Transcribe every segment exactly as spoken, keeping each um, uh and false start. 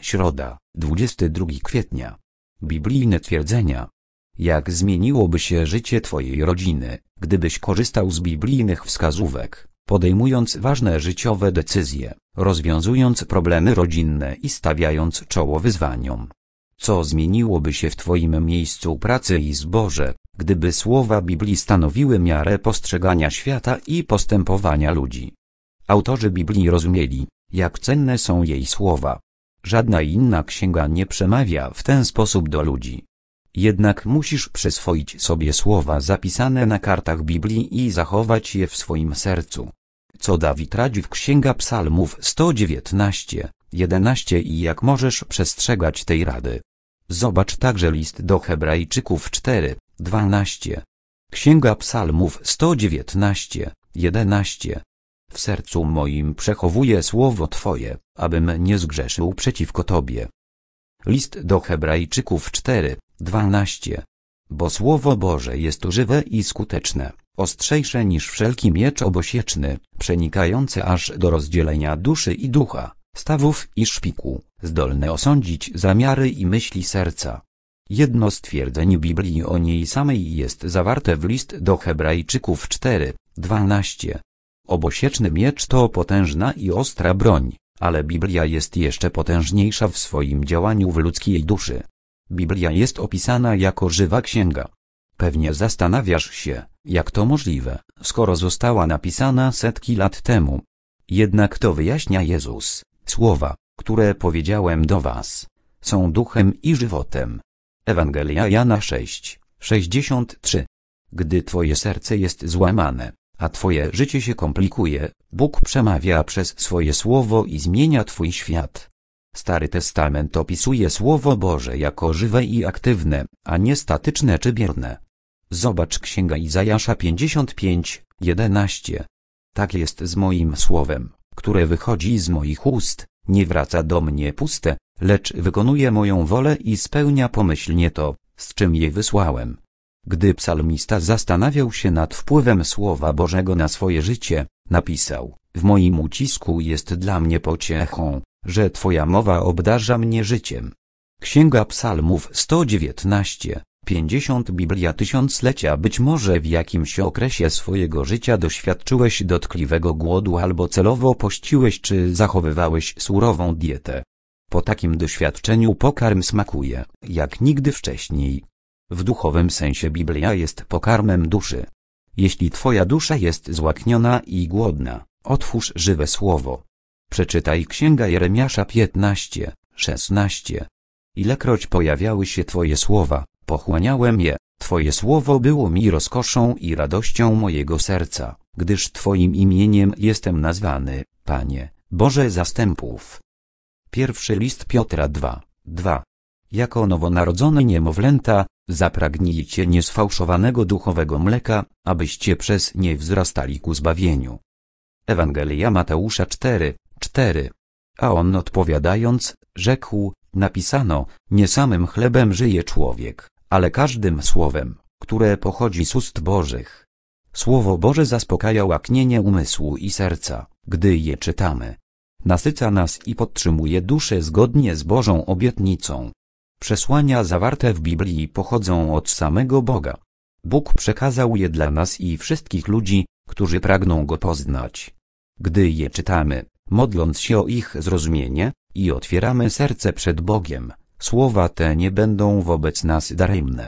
Środa, dwudziestego drugiego kwietnia. Biblijne twierdzenia. Jak zmieniłoby się życie twojej rodziny, gdybyś korzystał z biblijnych wskazówek, podejmując ważne życiowe decyzje, rozwiązując problemy rodzinne i stawiając czoło wyzwaniom? Co zmieniłoby się w twoim miejscu pracy i zborze, gdyby słowa Biblii stanowiły miarę postrzegania świata i postępowania ludzi? Autorzy Biblii rozumieli, jak cenne są jej słowa. Żadna inna księga nie przemawia w ten sposób do ludzi. Jednak musisz przyswoić sobie słowa zapisane na kartach Biblii i zachować je w swoim sercu. Co Dawid radzi w Księga Psalmów sto dziewiętnaście, jedenaście i jak możesz przestrzegać tej rady. Zobacz także list do Hebrajczyków cztery, dwanaście. Księga Psalmów sto dziewiętnaście, jedenaście. W sercu moim przechowuję słowo Twoje, abym nie zgrzeszył przeciwko Tobie. List do Hebrajczyków cztery, dwanaście. Bo Słowo Boże jest żywe i skuteczne, ostrzejsze niż wszelki miecz obosieczny, przenikający aż do rozdzielenia duszy i ducha, stawów i szpiku, zdolne osądzić zamiary i myśli serca. Jedno z twierdzeń Biblii o niej samej jest zawarte w list do Hebrajczyków cztery, dwanaście. Obosieczny miecz to potężna i ostra broń, ale Biblia jest jeszcze potężniejsza w swoim działaniu w ludzkiej duszy. Biblia jest opisana jako żywa księga. Pewnie zastanawiasz się, jak to możliwe, skoro została napisana setki lat temu. Jednak to wyjaśnia Jezus. Słowa, które powiedziałem do was, są duchem i żywotem. Ewangelia Jana sześć, sześćdziesiąt trzy. Gdy twoje serce jest złamane, a twoje życie się komplikuje, Bóg przemawia przez swoje słowo i zmienia twój świat. Stary Testament opisuje Słowo Boże jako żywe i aktywne, a nie statyczne czy bierne. Zobacz Księga Izajasza pięćdziesiąt pięć, jedenaście. Tak jest z moim słowem, które wychodzi z moich ust, nie wraca do mnie puste, lecz wykonuje moją wolę i spełnia pomyślnie to, z czym je wysłałem. Gdy psalmista zastanawiał się nad wpływem Słowa Bożego na swoje życie, napisał: w moim ucisku jest dla mnie pociechą, że Twoja mowa obdarza mnie życiem. Księga Psalmów sto dziewiętnaście, pięćdziesiąt. Biblia tysiąclecia. Być może w jakimś okresie swojego życia doświadczyłeś dotkliwego głodu albo celowo pościłeś czy zachowywałeś surową dietę. Po takim doświadczeniu pokarm smakuje, jak nigdy wcześniej. W duchowym sensie Biblia jest pokarmem duszy. Jeśli twoja dusza jest złakniona i głodna, otwórz żywe słowo. Przeczytaj Księga Jeremiasza piętnaście, szesnaście. Ilekroć pojawiały się Twoje słowa, pochłaniałem je, Twoje słowo było mi rozkoszą i radością mojego serca, gdyż Twoim imieniem jestem nazwany, Panie, Boże zastępów. Pierwszy list Piotra dwa, dwa. Jako nowonarodzone niemowlęta, zapragnijcie niesfałszowanego duchowego mleka, abyście przez nie wzrastali ku zbawieniu. Ewangelia Mateusza cztery, cztery. A on odpowiadając, rzekł: napisano, nie samym chlebem żyje człowiek, ale każdym słowem, które pochodzi z ust Bożych. Słowo Boże zaspokaja łaknienie umysłu i serca, gdy je czytamy. Nasyca nas i podtrzymuje duszę zgodnie z Bożą obietnicą. Przesłania zawarte w Biblii pochodzą od samego Boga. Bóg przekazał je dla nas i wszystkich ludzi, którzy pragną Go poznać. Gdy je czytamy, modląc się o ich zrozumienie, i otwieramy serce przed Bogiem, słowa te nie będą wobec nas daremne.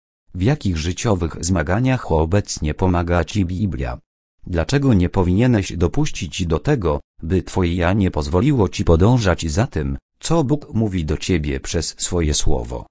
W jakich życiowych zmaganiach obecnie pomaga Ci Biblia? Dlaczego nie powinieneś dopuścić do tego, by Twoje ja nie pozwoliło Ci podążać za tym, co Bóg mówi do Ciebie przez swoje słowo?